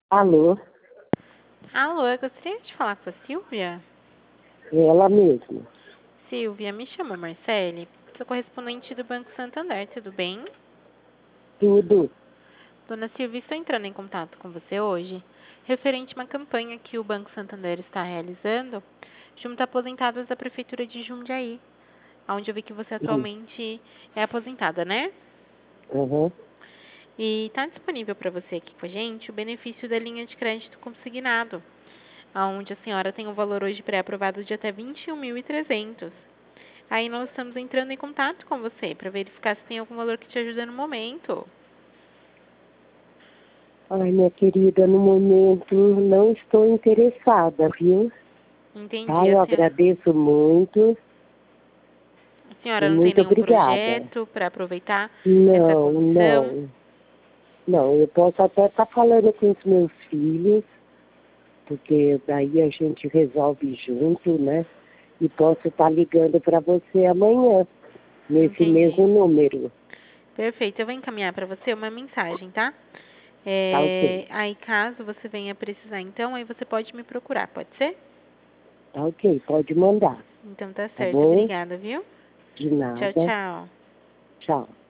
Alô, Alô, eu gostaria de falar com a Silvia. ela mesma. Silvia, me chamo Marcele, sou correspondente do Banco Santander, tudo bem? Tudo. Dona Silvia, estou entrando em contato com você hoje, referente a uma campanha que o Banco Santander está realizando junto a aposentadas da Prefeitura de Jundiaí, onde eu vi que você Sim. atualmente é aposentada, né? Uhum. E está disponível para você aqui com a gente o benefício da linha de crédito consignado, onde a senhora tem um valor hoje pré-aprovado de até 21.300. Aí nós estamos entrando em contato com você para verificar se tem algum valor que te ajuda no momento. Ai, minha querida, no momento não estou interessada, viu? Tá, Entendi. eu agradeço muito A e senhora não tem muito nenhum obrigada. projeto para aproveitar essa Não, condição? não, não, eu posso até estar falando com os meus filhos, porque daí a gente resolve junto, né? E posso estar ligando para você amanhã, nesse Entendi. mesmo número. Perfeito. Eu vou encaminhar para você uma mensagem, tá? Tá ok, Aí caso você venha precisar, então, aí você pode me procurar, pode ser? tá ok, pode mandar, Então tá tá certo. bom? Obrigada, viu? De Tchau, nada, tchau. tchau.